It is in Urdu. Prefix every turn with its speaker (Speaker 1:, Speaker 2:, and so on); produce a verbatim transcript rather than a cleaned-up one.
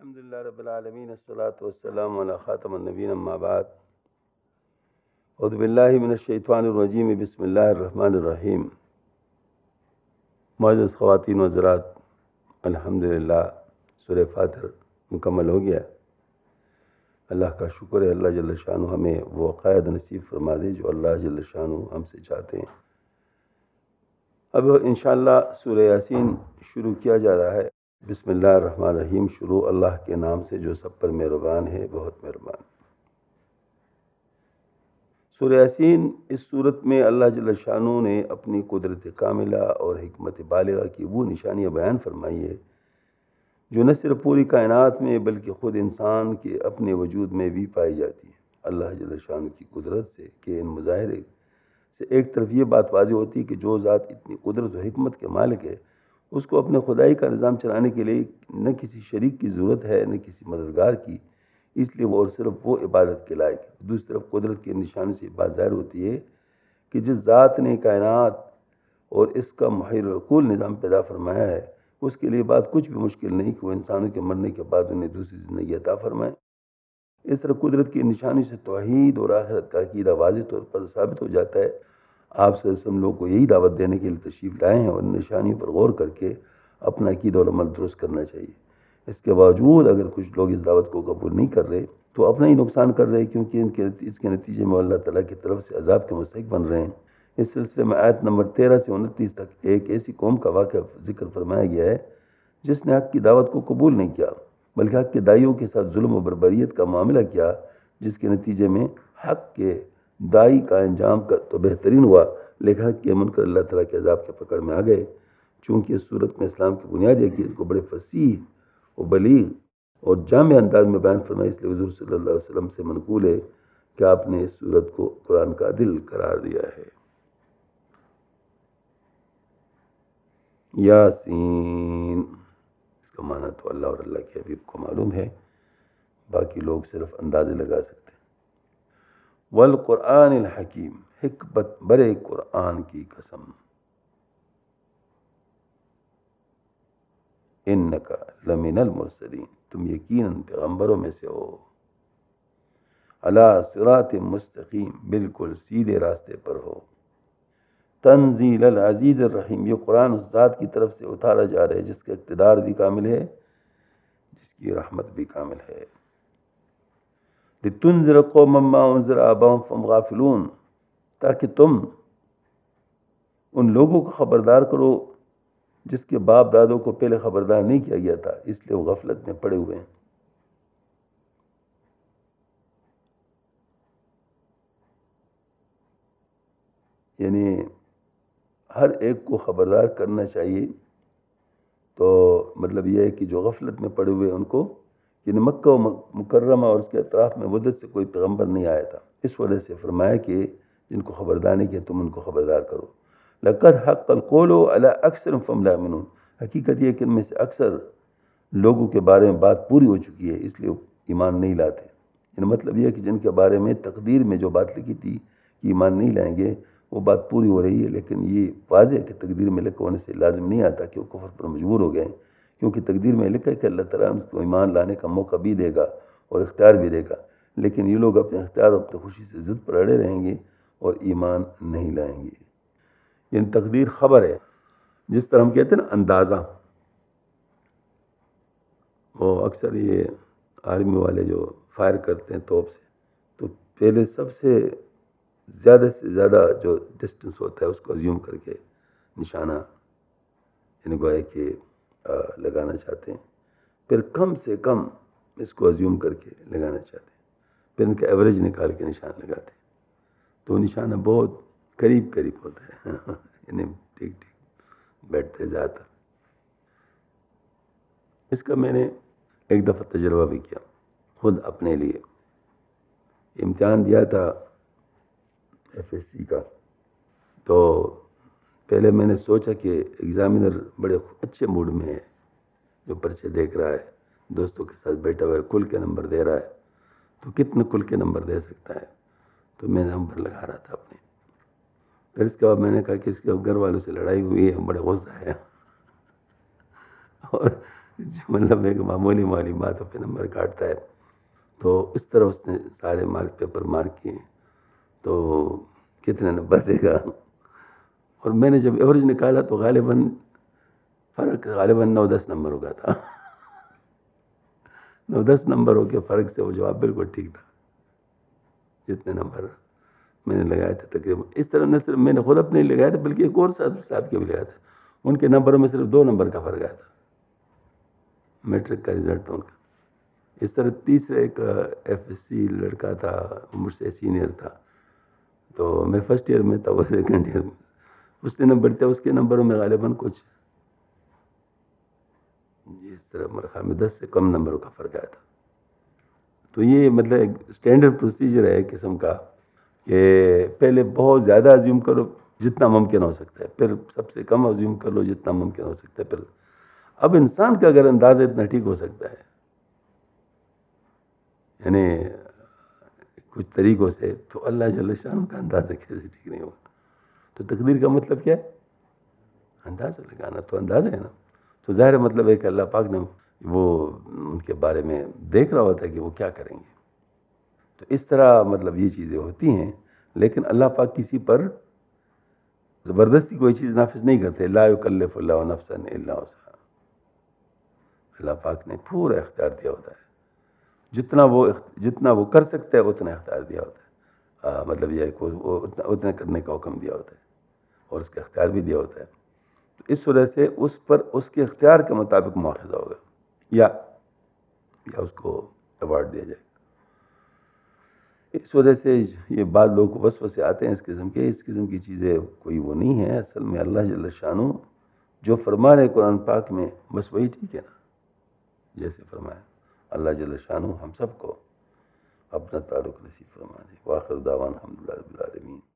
Speaker 1: الحمد لله رب العالمين الصلاة والسلام على خاتم النبيين اما بعد اعوذ باللہ من الشیطان الرجیم بسم اللہ الرحمن الرحیم. معزز خواتین و حضرات، الحمدللہ سورہ فاتر مکمل ہو گیا. اللہ کا شکر ہے، اللہ جل شانہ ہمیں وہ عقائد نصیب فرما دے جو اللہ جل شانہ ہم سے چاہتے ہیں. اب انشاءاللہ سورہ یاسین شروع کیا جا رہا ہے. بسم اللہ الرحمن الرحیم. شروع اللہ کے نام سے جو سب پر مہربان ہے، بہت مہربان. سورہ یاسین، اس صورت میں اللہ جل شانہ نے اپنی قدرت کاملہ اور حکمت بالغہ کی وہ نشانیاں بیان فرمائی ہے جو نہ صرف پوری کائنات میں بلکہ خود انسان کے اپنے وجود میں بھی پائی جاتی ہے. اللہ جل شانہ کی قدرت سے کہ ان مظاہرے سے ایک طرف یہ بات واضح ہوتی ہے کہ جو ذات اتنی قدرت و حکمت کے مالک ہے، اس کو اپنے خدائی کا نظام چلانے کے لیے نہ کسی شریک کی ضرورت ہے نہ کسی مددگار کی، اس لیے وہ اور صرف وہ عبادت کے لائق ہے. دوسری طرف قدرت کے نشانے سے بات ظاہر ہوتی ہے کہ جس ذات نے کائنات اور اس کا محیر العقول نظام پیدا فرمایا ہے، اس کے لیے بات کچھ بھی مشکل نہیں کہ وہ انسانوں کے مرنے کے بعد انہیں دوسری زندگی عطا فرمائے. اس طرح قدرت کی نشانی سے توحید اور آخرت کا عقیدہ واضح طور پر ثابت ہو جاتا ہے. آپ صلی اللہ علیہ وسلم لوگوں کو یہی دعوت دینے کے لیے تشریف لائے ہیں اور ان نشانیوں پر غور کر کے اپنا عقیدہ اور عمل درست کرنا چاہیے. اس کے باوجود اگر کچھ لوگ اس دعوت کو قبول نہیں کر رہے تو اپنا ہی نقصان کر رہے، کیونکہ ان کے اس کے نتیجے میں اللہ تعالیٰ کی طرف سے عذاب کے مستحق بن رہے ہیں. اس سلسلے میں آیت نمبر تیرہ سے انتیس تک ایک ایسی قوم کا واقعہ ذکر فرمایا گیا ہے جس نے حق کی دعوت کو قبول نہیں کیا بلکہ حق کے دائیوں کے ساتھ ظلم و بربریت کا معاملہ کیا، جس کے نتیجے میں حق کے دائی کا انجام کا تو بہترین ہوا، لیکن حق کے منکر اللہ تعالیٰ کے عذاب کے پکڑ میں آ گئے. چونکہ اس صورت میں اسلام کی بنیادی عقیدت کو بڑے فصیح و بلیغ اور جامع انداز میں بیان فرمایا، اس لیے حضور صلی اللہ علیہ وسلم سے منقول ہے کہ آپ نے اس صورت کو قرآن کا دل قرار دیا ہے. یاسین، اس کا معنی تو اللہ اور اللہ کے حبیب کو معلوم ہے، باقی لوگ صرف اندازے لگا سکتے ہیں. والقرآن الحکیم، حکمت برے قرآن کی قسم. انکا لمن المرسلین، تم یقیناً پیغمبروں میں سے ہو. علی صراط مستقیم، بالکل سیدھے راستے پر ہو. تنزیل العزیز الرحیم، یہ قرآن اس ذات کی طرف سے اتارا جا رہا ہے جس کا اقتدار بھی کامل ہے، جس کی رحمت بھی کامل ہے. لتنذر قوما ما انذر آباؤہم فہم غافلون، تاکہ تم ان لوگوں کو خبردار کرو جس کے باپ دادوں کو پہلے خبردار نہیں کیا گیا تھا، اس لیے وہ غفلت میں پڑے ہوئے ہیں. یعنی ہر ایک کو خبردار کرنا چاہیے. تو مطلب یہ ہے کہ جو غفلت میں پڑے ہوئے ان کو، یعنی مکہ و مکرمہ اور اس کے اطراف میں مدت سے کوئی پیغمبر نہیں آیا تھا، اس وجہ سے فرمایا کہ جن کو خبردار نہیں کیا تم ان کو خبردار کرو. لقد حق القول علی اکثر فہم لا یؤمنون، حقیقت یہ کہ ان میں سے اکثر لوگوں کے بارے میں بات پوری ہو چکی ہے، اس لیے ایمان نہیں لاتے. یعنی مطلب یہ ہے کہ جن کے بارے میں تقدیر میں جو بات لکھی تھی کہ ایمان نہیں لائیں گے، وہ بات پوری ہو رہی ہے. لیکن یہ واضح ہے کہ تقدیر میں لکھا ہونے سے لازم نہیں آتا کہ وہ کفر پر مجبور ہو گئے، کیونکہ تقدیر میں لکھا ہے کہ اللہ تعالیٰ ان کو ایمان لانے کا موقع بھی دے گا اور اختیار بھی دے گا. لیکن یہ لوگ اپنے اختیار اور اپنی خوشی سے ضد پر اڑے رہیں گے اور ایمان نہیں لائیں گے. یعنی تقدیر خبر ہے، جس طرح ہم کہتے ہیں نا اندازہ. وہ اکثر یہ آرمی والے جو فائر کرتے ہیں توپ سے، تو پہلے سب سے زیادہ سے زیادہ جو ڈسٹنس ہوتا ہے اس کو ازیوم کر کے نشانہ یعنی گویا کہ لگانا چاہتے ہیں، پھر کم سے کم اس کو ازیوم کر کے لگانا چاہتے ہیں، پھر ان کا ایوریج نکال کے نشان لگاتے ہیں. تو نشانہ بہت قریب قریب ہوتا ہے، یعنی ٹھیک ٹھیک بیٹھتے زیادہ. اس کا میں نے ایک دفعہ تجربہ بھی کیا خود اپنے لیے. امتحان دیا تھا ایف ایس سی کا، تو پہلے میں نے سوچا کہ ایگزامینر بڑے اچھے موڈ میں ہے، جو پرچے دیکھ رہا ہے، دوستوں کے ساتھ بیٹھا ہوا ہے، کل کے نمبر دے رہا ہے، تو کتنے کل کے نمبر دے سکتا ہے. تو میں نمبر لگا رہا تھا اپنے. پھر اس کے بعد میں نے کہا کہ اس کے گھر والوں سے لڑائی ہوئی ہے، بڑے غصہ ہے، اور جو مطلب ایک معمولی معمولی باتوں پہ نمبر کاٹتا ہے. تو اس طرح اس نے سارے مارک پیپر مارک کیے تو کتنے نمبر دے گا. اور میں نے جب ایوریج نکالا تو غالباً فرق غالباً نو دس نمبر ہو گیا تھا. نو دس نمبر ہو کے فرق سے وہ جواب بالکل ٹھیک تھا جتنے نمبر میں نے لگائے تھے تقریباً. اس طرح نہ صرف میں نے خود اپنے لگایا تھا بلکہ ایک اور صاحب صاحب کے بھی لگایا تھا. ان کے نمبروں میں صرف دو نمبر کا فرق آیا تھا. میٹرک کا رزلٹ تھا ان کا. اس طرح تیسرا ایک ایف ایس سی لڑکا تھا مجھ سے سینئر تھا تو میں فرسٹ ایئر میں تھا وہ سیکنڈ ایئر میں. اس نے نمبر تھا اس کے نمبروں میں غالباً کچھ اس طرح میرے خیال میں دس سے کم نمبروں کا فرق آیا تھا. تو یہ مطلب ایک اسٹینڈرڈ پروسیجر ہے ایک قسم کا کہ پہلے بہت زیادہ ازیوم کرو جتنا ممکن ہو سکتا ہے, پھر سب سے کم ازیوم کر لو جتنا ممکن ہو سکتا ہے. پھر اب انسان کا اگر اندازہ اتنا ٹھیک ہو سکتا ہے یعنی کچھ طریقوں سے, تو اللہ جل شانہ کا اندازہ کیسے ٹھیک نہیں ہوگا. تو تقدیر کا مطلب کیا ہے؟ اندازہ لگانا. تو اندازہ ہے نا, تو ظاہر مطلب ہے کہ اللہ پاک نے وہ ان کے بارے میں دیکھ رہا ہوتا ہے کہ وہ کیا کریں گے. تو اس طرح مطلب یہ چیزیں ہوتی ہیں. لیکن اللہ پاک کسی پر زبردستی کوئی چیز نافذ نہیں کرتے. لا یکلف اللہ نفسا الا وسعها. اللہ پاک نے پورا اختیار دیا ہوتا ہے. جتنا وہ جتنا وہ کر سکتا ہے اتنا اختیار دیا ہوتا ہے. آ, مطلب یہ ہے کہ وہ اتنا, اتنا کرنے کا حکم دیا ہوتا ہے اور اس کا اختیار بھی دیا ہوتا ہے. تو اس وجہ سے اس پر اس کے اختیار کے مطابق مواخذہ ہوگا یا یا اس کو ایوارڈ دیا جائے. اس وجہ سے یہ بعض لوگوں کو وسوسے آتے ہیں اس قسم کے. اس قسم کی چیزیں کوئی وہ نہیں ہے. اصل میں اللہ جل شانہ جو فرما رہے قرآن پاک میں بس وہی ٹھیک ہے نا. جیسے فرمایا اللہ جل شانہ ہم سب کو اپنا تعلق نصیب فرما دے. وآخر دعوانا الحمدللہ رب العالمین.